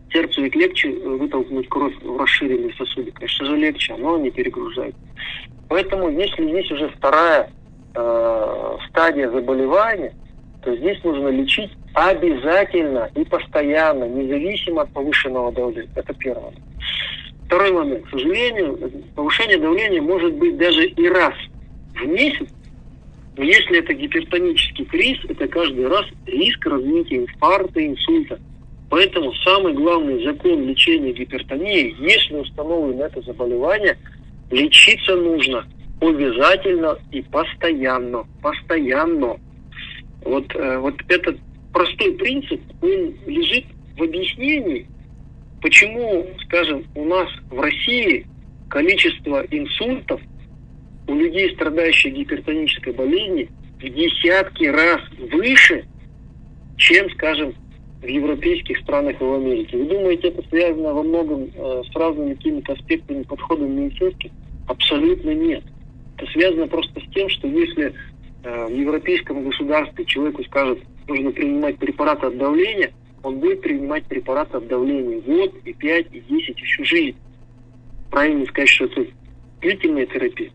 Сердцу ведь легче вытолкнуть кровь в расширенные сосуды, конечно же, легче, но не перегружает. Поэтому, если здесь уже вторая э, стадия заболевания, то здесь нужно лечить обязательно и постоянно, независимо от повышенного давления. Это первое. Второй момент. К сожалению, повышение давления может быть даже и раз в месяц, но если это гипертонический криз, это каждый раз риск развития инфаркта, инсульта. Поэтому самый главный закон лечения гипертонии, если установлено это заболевание, лечиться нужно обязательно и постоянно. Постоянно. Вот, э, вот этот простой принцип, он лежит в объяснении, почему, скажем, у нас в России количество инсультов у людей, страдающих гипертонической болезнью, в десятки раз выше, чем, скажем, в европейских странах и в Америке. Вы думаете, это связано во многом э, с разными какими-то аспектами подхода медицинских? Абсолютно нет. Это связано просто с тем, что если э, в европейском государстве человеку скажут, нужно принимать препараты от давления, он будет принимать препараты от давления год, и пять, и десять, и всю жизнь. Правильно сказать, что это длительная терапия.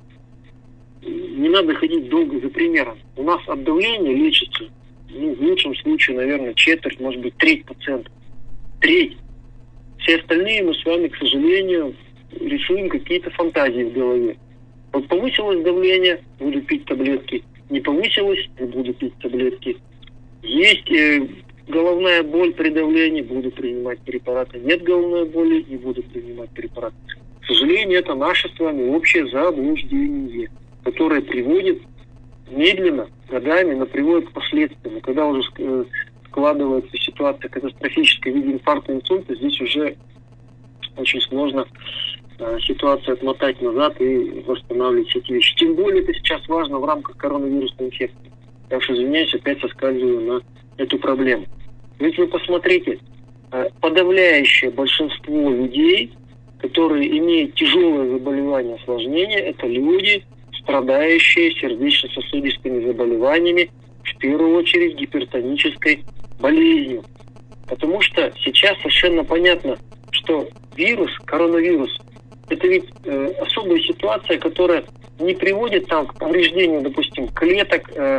Не надо ходить долго за примером. У нас от давления лечится, ну, в лучшем случае, наверное, четверть, может быть, треть пациентов. Треть. Все остальные мы с вами, к сожалению, рисуем какие-то фантазии в голове. Вот повысилось давление, буду пить таблетки. Не повысилось, не буду пить таблетки. Есть э, головная боль при давлении, буду принимать препараты. Нет головной боли, не буду принимать препараты. К сожалению, это наше с вами общее заблуждение, которое приводит медленно, годами, но приводит к последствиям. И когда уже складывается ситуация катастрофическая в виде инфаркта, инсульта, здесь уже очень сложно э, ситуацию отмотать назад и восстанавливать эти вещи. Тем более это сейчас важно в рамках коронавирусной инфекции. Я уж извиняюсь, опять соскальзываю на эту проблему. Ведь вы посмотрите, э, подавляющее большинство людей, которые имеют тяжелое заболевание, осложнение, это люди, страдающие сердечно-сосудистыми заболеваниями, в первую очередь гипертонической болезнью. Потому что сейчас совершенно понятно, что вирус, коронавирус, это ведь э, особая ситуация, которая не приводит там к повреждению, допустим, клеток, э,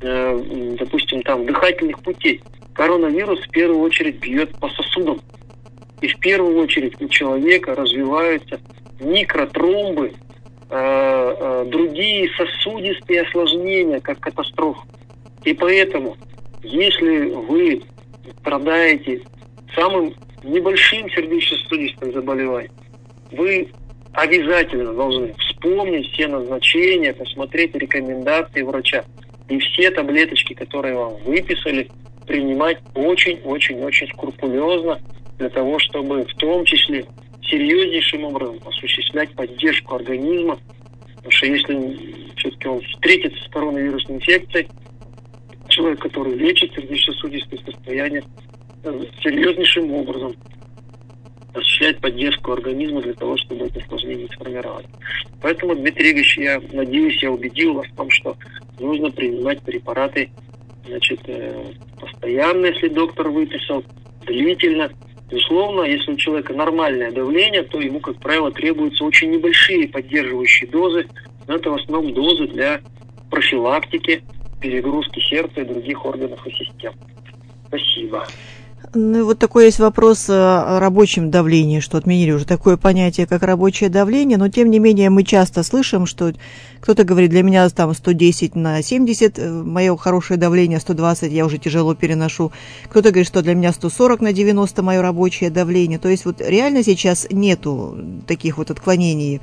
э, допустим, там дыхательных путей. Коронавирус в первую очередь бьет по сосудам. И в первую очередь у человека развиваются микротромбы, э, э, другие сосудистые осложнения, как катастрофа. И поэтому, если вы страдаете самым небольшим сердечно-сосудистым заболеванием, вы обязательно должны вспомнить все назначения, посмотреть рекомендации врача и все таблеточки, которые вам выписали, принимать очень-очень-очень скрупулезно для того, чтобы в том числе серьезнейшим образом осуществлять поддержку организма. Потому что если все-таки он встретится с коронавирусной инфекцией, человек, который лечит сердечно-сосудистое состояние, серьезнейшим образом осуществлять поддержку организма для того, чтобы это осложнение сформировать. Поэтому, Дмитрий Игоревич, я надеюсь, я убедил вас в том, что нужно принимать препараты, значит, постоянно, если доктор выписал, длительно. Безусловно, если у человека нормальное давление, то ему, как правило, требуются очень небольшие поддерживающие дозы, но это в основном дозы для профилактики перегрузки сердца и других органов и систем. Спасибо. Ну и вот такой есть вопрос о рабочем давлении, что отменили уже такое понятие, как рабочее давление, но тем не менее мы часто слышим, что кто-то говорит, для меня там сто десять на семьдесят, мое хорошее давление сто двадцать, я уже тяжело переношу. Кто-то говорит, что для меня сто сорок на девяносто мое рабочее давление. То есть вот реально сейчас нету таких вот отклонений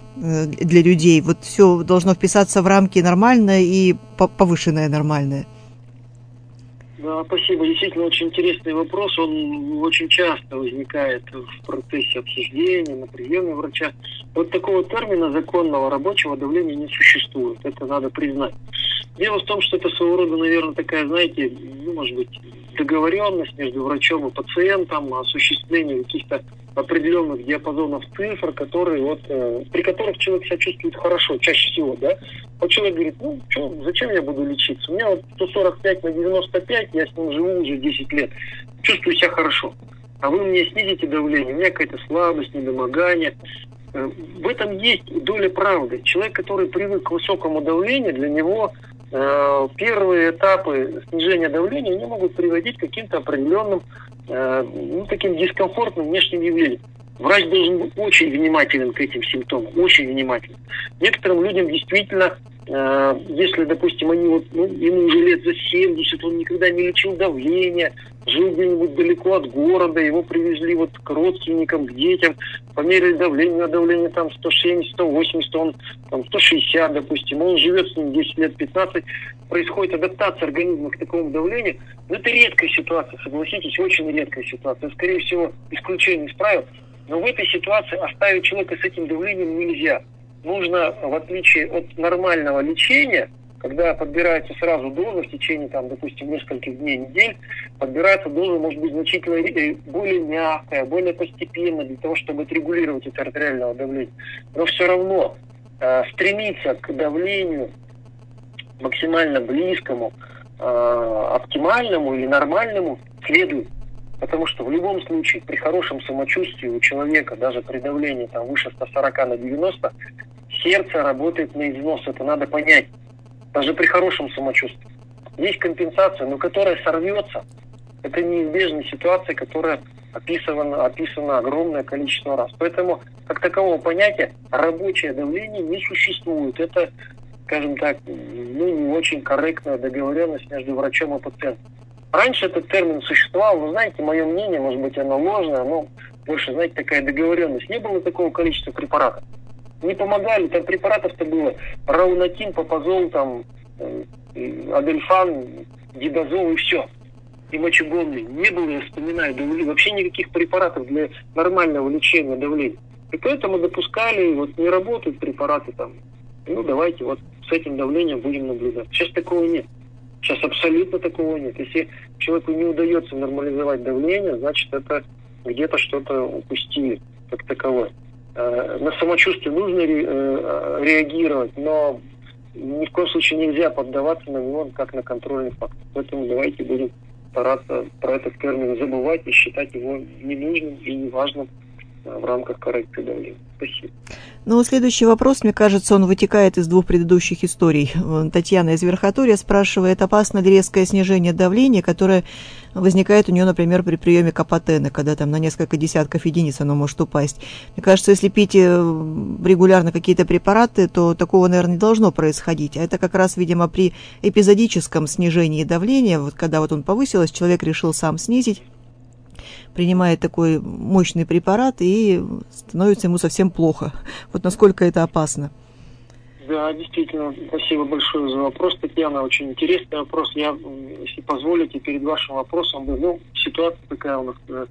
для людей. Вот все должно вписаться в рамки нормальное и повышенное нормальное. Да, спасибо. Действительно, очень интересный вопрос. Он очень часто возникает в процессе обсуждения, на приеме врача. Вот такого термина законного рабочего давления не существует. Это надо признать. Дело в том, что это своего рода, наверное, такая, знаете, ну, может быть, договоренность между врачом и пациентом, осуществление каких-то определенных диапазонов цифр, которые вот, э, при которых человек себя чувствует хорошо, чаще всего, да. Вот человек говорит, ну, что, зачем я буду лечиться? У меня вот сто сорок пять на девяносто пять, я с ним живу уже десять лет, чувствую себя хорошо. а вы мне снизите давление, у меня какая-то слабость, недомогание. В этом есть доля правды. Человек, который привык к высокому давлению, для него э, первые этапы снижения давления не могут приводить к каким-то определенным, э, ну, таким дискомфортным внешним явлениям. Врач должен быть очень внимателен к этим симптомам, очень внимателен. Некоторым людям действительно, э, если, допустим, они вот, ну, ему уже лет за семьдесят, он никогда не лечил давление, жил где-нибудь далеко от города, его привезли вот к родственникам, к детям, померили давление, на давление там сто семьдесят, сто восемьдесят, он там сто шестьдесят, допустим, он живет с ним десять лет, пятнадцать, происходит адаптация организма к такому давлению. Но это редкая ситуация, согласитесь, очень редкая ситуация. Скорее всего, исключение из правил. Но в этой ситуации оставить человека с этим давлением нельзя. Нужно, в отличие от нормального лечения, когда подбирается сразу доза в течение, там, допустим, нескольких дней, недель, подбирается доза, может быть, значительно более мягкая, более постепенно, для того, чтобы отрегулировать это артериальное давление. Но все равно э, стремиться к давлению максимально близкому, э, оптимальному или нормальному следует. Потому что в любом случае, при хорошем самочувствии у человека, даже при давлении там, выше сто сорок на девяносто, сердце работает на износ. Это надо понять. Даже при хорошем самочувствии. Есть компенсация, но которая сорвется. Это неизбежная ситуация, которая описана, описана огромное количество раз. Поэтому, как такового понятия, рабочее давление не существует. Это, скажем так, ну, не очень корректная договоренность между врачом и пациентом. Раньше этот термин существовал, вы знаете, мое мнение, может быть, оно ложное, но больше, знаете, такая договоренность. Не было такого количества препаратов. Не помогали, там препаратов-то было раунатин, папазол, там, э, адельфан, дидозол и все. И мочегонный. Не было, я вспоминаю, давления, вообще никаких препаратов для нормального лечения давления. И поэтому допускали, вот не работают препараты там, ну давайте вот с этим давлением будем наблюдать. Сейчас такого нет. Сейчас абсолютно такого нет. Если человеку не удается нормализовать давление, значит, это где-то что-то упустили как таковое. На самочувствие нужно ре- реагировать, но ни в коем случае нельзя поддаваться на него как на контрольный фактор. Поэтому давайте будем стараться про этот термин забывать и считать его ненужным и неважным в рамках коррекции давления. Спасибо. Ну, следующий вопрос, мне кажется, он вытекает из двух предыдущих историй. Татьяна из Верхотурья спрашивает, опасно ли резкое снижение давления, которое возникает у нее, например, при приеме капотена, когда там на несколько десятков единиц оно может упасть. Мне кажется, если пить регулярно какие-то препараты, то такого, наверное, не должно происходить. А это как раз, видимо, при эпизодическом снижении давления, вот когда вот он повысилось, человек решил сам снизить, принимает такой мощный препарат, и становится ему совсем плохо. Вот насколько это опасно. Да, действительно, спасибо большое за вопрос, Татьяна. Очень интересный вопрос. Я, если позволите, перед вашим вопросом, ну, ситуация такая у нас э,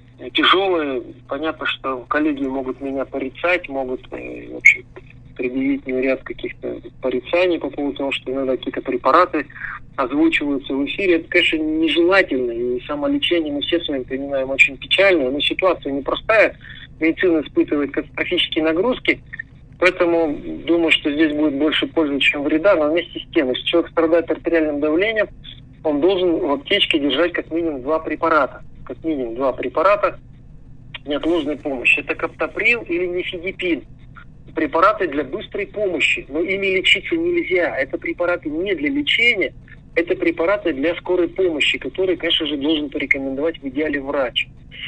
тяжелая. Понятно, что коллеги могут меня порицать, могут, э, в общем, предъявить мне ряд каких-то порицаний по поводу того, что иногда какие-то препараты озвучиваются в эфире. Это, конечно, нежелательно. И самолечение мы все с вами понимаем очень печальное, но ситуация непростая. Медицина испытывает катастрофические нагрузки. Поэтому думаю, что здесь будет больше пользы, чем вреда. Но вместе с тем, если человек страдает артериальным давлением, он должен в аптечке держать как минимум два препарата. Как минимум два препарата неотложной помощи. Это каптоприл или нифедипин. Препараты для быстрой помощи, но ими лечиться нельзя. Это препараты не для лечения, это препараты для скорой помощи, которые, конечно же, должен порекомендовать в идеале врач.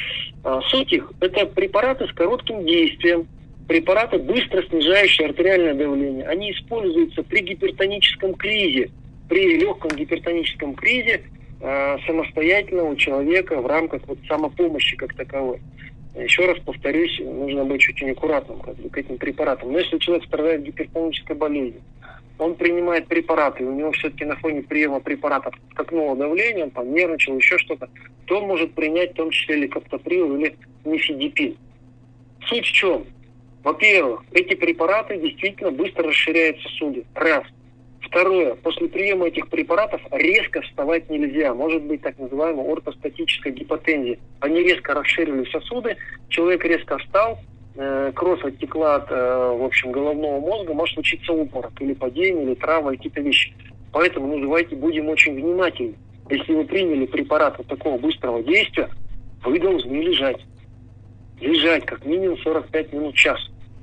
А, суть их – это препараты с коротким действием, препараты, быстро снижающие артериальное давление. Они используются при гипертоническом кризе, при легком гипертоническом кризе э, самостоятельно у человека в рамках вот, самопомощи как таковой. Еще раз повторюсь, нужно быть очень аккуратным как бы, к этим препаратам. Но если человек страдает гипертонической болезнью, он принимает препараты, и у него все-таки на фоне приема препаратов скакнуло давление, он там нервничал, еще что-то, то он может принять в том числе или каптоприл, или нифедипин. Суть в чем? Во-первых, эти препараты действительно быстро расширяют сосуды. Раз. Второе. После приема этих препаратов резко вставать нельзя. Может быть так называемая ортостатическая гипотензия. Они резко расширили сосуды, человек резко встал, э, кровь оттекла от э, в общем, головного мозга, может случиться упорок, или падение, или травма, или какие-то вещи. Поэтому ну, давайте будем очень внимательны. Если вы приняли препарат вот такого быстрого действия, вы должны лежать. Лежать как минимум сорок пять минут, час.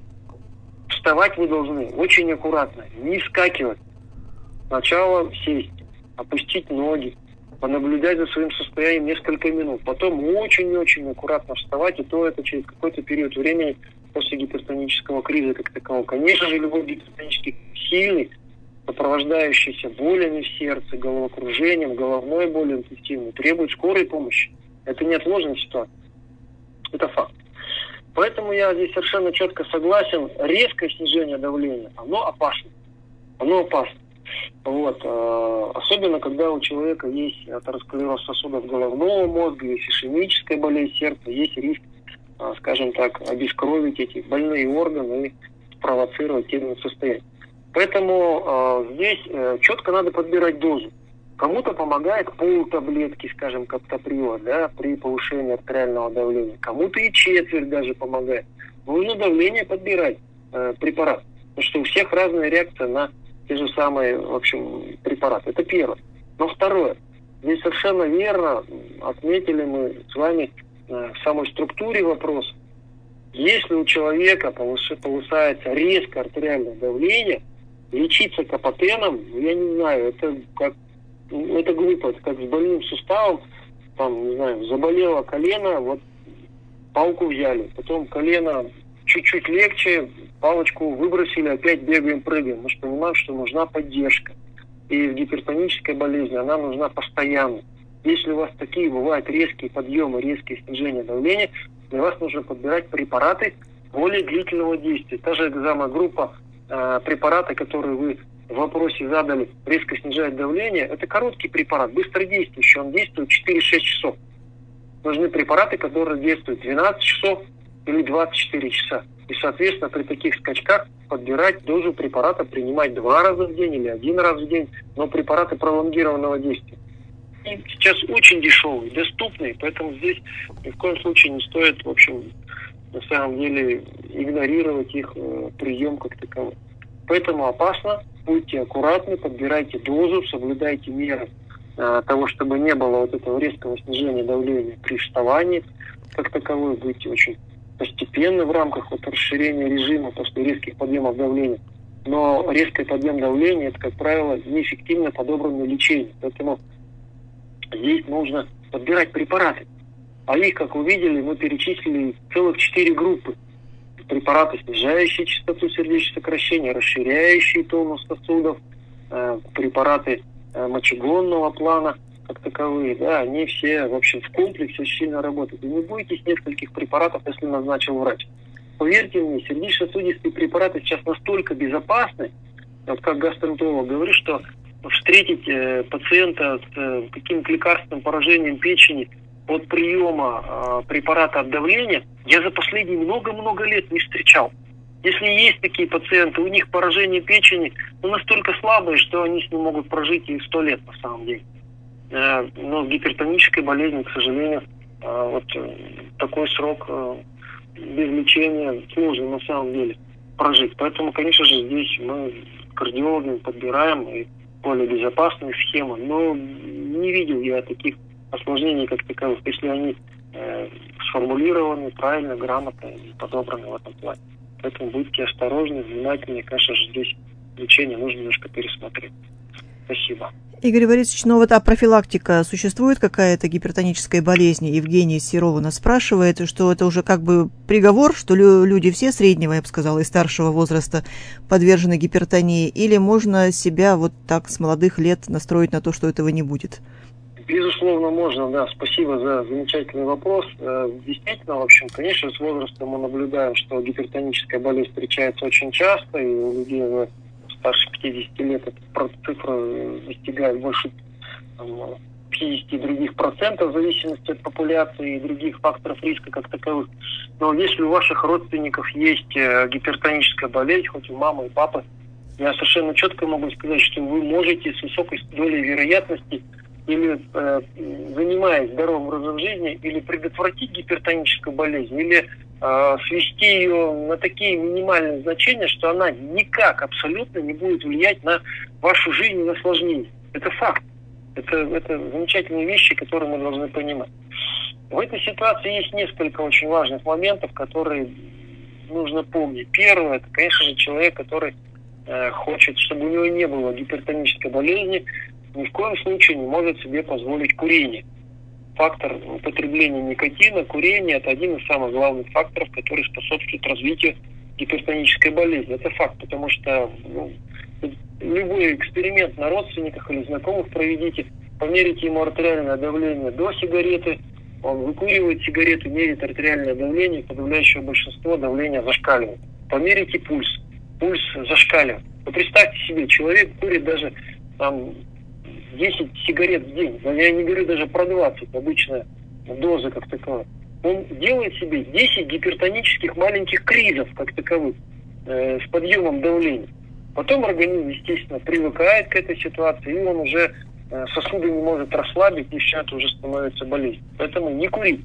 Вставать вы должны очень аккуратно, не вскакивать. Сначала сесть, опустить ноги, понаблюдать за своим состоянием несколько минут. Потом очень-очень аккуратно вставать, и то это через какой-то период времени после гипертонического криза как такового. Конечно же, любой гипертонический сильный, сопровождающийся болями в сердце, головокружением, головной болью интенсивной, требует скорой помощи. Это неотложная ситуация. Это факт. Поэтому я здесь совершенно четко согласен. Резкое снижение давления, оно опасно. Оно опасно. Вот. Особенно, когда у человека есть атеросклероз сосудов головного мозга, есть ишемическая болезнь сердца, есть риск, скажем так, обескровить эти больные органы и спровоцировать те состояния. Поэтому здесь четко надо подбирать дозу. Кому-то помогает полтаблетки, скажем, каптоприла, да, при повышении артериального давления. Кому-то и четверть даже помогает. Нужно давление подбирать, э, препарат. Потому что у всех разная реакция на те же самые, в общем, препараты. Это первое. Но второе. Здесь совершенно верно отметили мы с вами э, в самой структуре вопроса. Если у человека повышается резко артериальное давление, лечиться капотеном, я не знаю, это как это глупо, это как с больным суставом, там, не знаю, заболело колено, вот палку взяли, потом колено чуть-чуть легче, палочку выбросили, опять бегаем, прыгаем. Мы же понимаем, что нужна поддержка. И в гипертонической болезни она нужна постоянно. Если у вас такие бывают резкие подъемы, резкие снижения давления, для вас нужно подбирать препараты более длительного действия. Та же самая группа э, препараты, которые вы в вопросе задали, резко снижает давление, это короткий препарат, быстродействующий, он действует четыре-шесть часов. Нужны препараты, которые действуют двенадцать часов или двадцать четыре часа. И, соответственно, при таких скачках подбирать дозу препарата, принимать два раза в день или один раз в день, но препараты пролонгированного действия. И сейчас очень дешевые, доступные, поэтому здесь ни в коем случае не стоит, в общем, на самом деле, игнорировать их э, прием как таковой. Поэтому опасно. Будьте аккуратны, подбирайте дозу, соблюдайте меры э, того, чтобы не было вот этого резкого снижения давления при вставании как таковой. Будьте очень постепенны в рамках вот расширения режима после резких подъемов давления. Но резкий подъем давления – это, как правило, неэффективно подобранное лечение. Поэтому здесь нужно подбирать препараты. А их, как вы видели, мы перечислили целых четыре группы. Препараты, снижающие частоту сердечного сокращения, расширяющие тонус сосудов, э, препараты э, мочегонного плана, как таковые, да, они все, в общем, в комплексе очень сильно работают. И не бойтесь нескольких препаратов, если назначил врач. Поверьте мне, сердечно-сосудистые препараты сейчас настолько безопасны, вот как гастроэнтеролог говорю, что встретить э, пациента с э, каким-то лекарственным поражением печени от приема э, препарата от давления я за последние много-много лет не встречал. Если есть такие пациенты, у них поражение печени ну, настолько слабое, что они с ним могут прожить и сто лет на самом деле. Э, но с гипертонической болезнью, к сожалению, э, вот э, такой срок э, без лечения сложно на самом деле прожить. Поэтому, конечно же, здесь мы кардиологами подбираем и более безопасные схемы, но не видел я таких осложнений как таковых, если они э, сформулированы правильно, грамотно и подобраны в этом плане. Поэтому будьте осторожны, внимательны. Конечно же, здесь лечение нужно немножко пересмотреть. Спасибо. Игорь Борисович, ну вот а профилактика, существует какая-то гипертоническая болезнь? Евгения Серова нас спрашивает, что это уже как бы приговор, что люди все среднего, я бы сказала, и старшего возраста подвержены гипертонии, или можно себя вот так с молодых лет настроить на то, что этого не будет? Безусловно, можно, да. Спасибо за замечательный вопрос. Действительно, в общем, конечно, с возрастом мы наблюдаем, что гипертоническая болезнь встречается очень часто, и у людей старше пятидесяти лет эта цифра достигает больше там, пятидесяти других процентов в зависимости от популяции и других факторов риска как таковых. Но если у ваших родственников есть гипертоническая болезнь, хоть у мамы и папы, я совершенно четко могу сказать, что вы можете с высокой долей вероятности или э, занимаясь здоровым образом жизни, или предотвратить гипертоническую болезнь, или э, свести ее на такие минимальные значения, что она никак абсолютно не будет влиять на вашу жизнь и на осложнение. Это факт. Это, это замечательные вещи, которые мы должны понимать. В этой ситуации есть несколько очень важных моментов, которые нужно помнить. Первое, это, конечно же, человек, который э, хочет, чтобы у него не было гипертонической болезни, ни в коем случае не может себе позволить курение. Фактор употребления никотина, курение – это один из самых главных факторов, который способствует развитию гипертонической болезни. Это факт, потому что ну, любой эксперимент на родственниках или знакомых проведите, померите ему артериальное давление до сигареты, он выкуривает сигарету, мерит артериальное давление, подавляющее большинство давления зашкаливает. Померите пульс, пульс зашкаливает. Вы представьте себе, человек курит даже там десять сигарет в день, я не говорю даже про двадцать, обычная доза как таковая. Он делает себе десять гипертонических маленьких кризов как таковых э, с подъемом давления. Потом организм, естественно, привыкает к этой ситуации, и он уже э, сосуды не может расслабить, и все это уже становится болезнью. Поэтому не курить.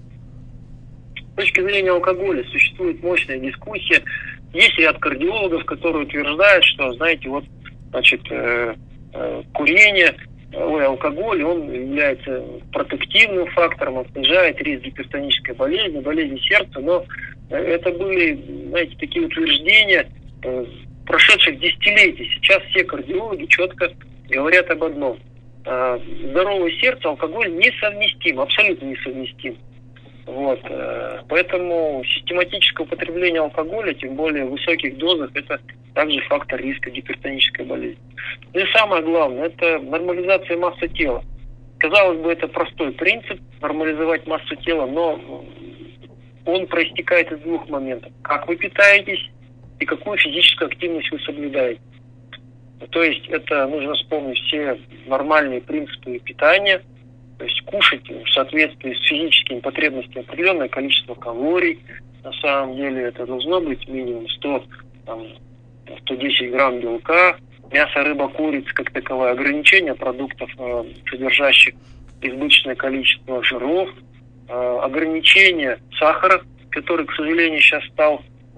С точки зрения алкоголя существует мощная дискуссия. Есть ряд кардиологов, которые утверждают, что, знаете, вот, значит, э, э, курение, ой, алкоголь, он является протективным фактором, он снижает риск гипертонической болезни, болезни сердца, но это были, знаете, такие утверждения э, прошедших десятилетий. Сейчас все кардиологи четко говорят об одном. Э, здоровое сердце, алкоголь несовместим, абсолютно несовместим. Вот. Э, поэтому систематическое употребление алкоголя, тем более в высоких дозах, это также фактор риска гипертонической болезни. Ну и самое главное, это нормализация массы тела. Казалось бы, это простой принцип нормализовать массу тела, но он проистекает из двух моментов. Как вы питаетесь и какую физическую активность вы соблюдаете. То есть это нужно вспомнить все нормальные принципы питания, то есть кушать в соответствии с физическими потребностями определенное количество калорий. На самом деле это должно быть минимум сто, там, сто десять грамм белка, мясо, рыба, курица как таковое, ограничение продуктов, содержащих избыточное количество жиров, ограничение сахара, который, к сожалению, сейчас стал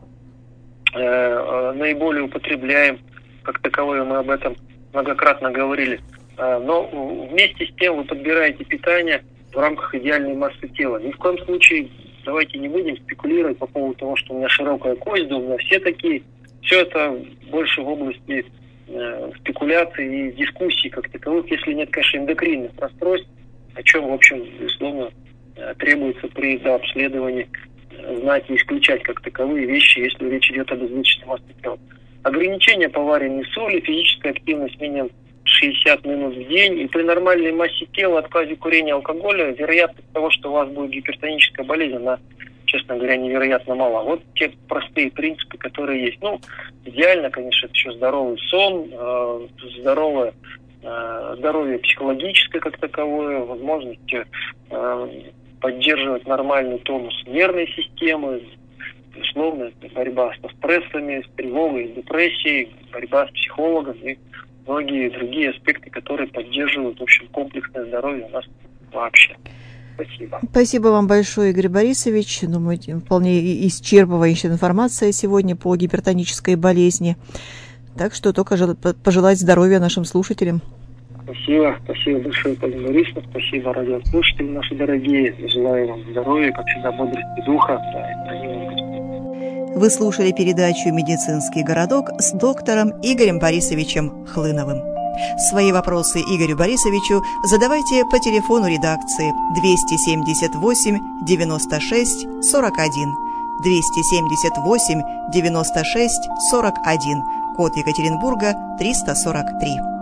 наиболее употребляем, как таковое, мы об этом многократно говорили. Но вместе с тем вы подбираете питание в рамках идеальной массы тела. Ни в коем случае давайте не будем спекулировать по поводу того, что у меня широкая кость, да у меня все такие. Все это больше в области э, спекуляций и дискуссий как таковых, если нет, конечно, эндокринных расстройств, о чем, в общем, безусловно, э, требуется при дообследовании э, знать и исключать как таковые вещи, если речь идет об избыточной массе тела. Ограничение по варению соли, физическая активность минимум шестьдесят минут в день, и при нормальной массе тела, отказе курения, алкоголя, вероятность того, что у вас будет гипертоническая болезнь, она, честно говоря, невероятно мала. Вот те простые принципы, которые есть. Ну, идеально, конечно, это еще здоровый сон, э, здоровое, э, здоровье психологическое как таковое, возможность э, поддерживать нормальный тонус нервной системы, безусловно, это борьба со стрессами, с тревогой, с депрессией, борьба с психологом и многие другие аспекты, которые поддерживают, в общем, комплексное здоровье у нас вообще. Спасибо. Спасибо вам большое, Игорь Борисович. Думаю, вполне исчерпывающая информация сегодня по гипертонической болезни. Так что только пожелать здоровья нашим слушателям. Спасибо. Спасибо большое, Полина Борисовна. Спасибо, радиослушатели наши дорогие. Желаю вам здоровья, как всегда, бодрости духа. Вы слушали передачу «Медицинский городок» с доктором Игорем Борисовичем Хлыновым. Свои вопросы Игорю Борисовичу задавайте по телефону редакции двести семьдесят восемь девяносто шесть сорок один, двести семьдесят восемь девяносто шесть сорок один, код Екатеринбурга триста сорок три.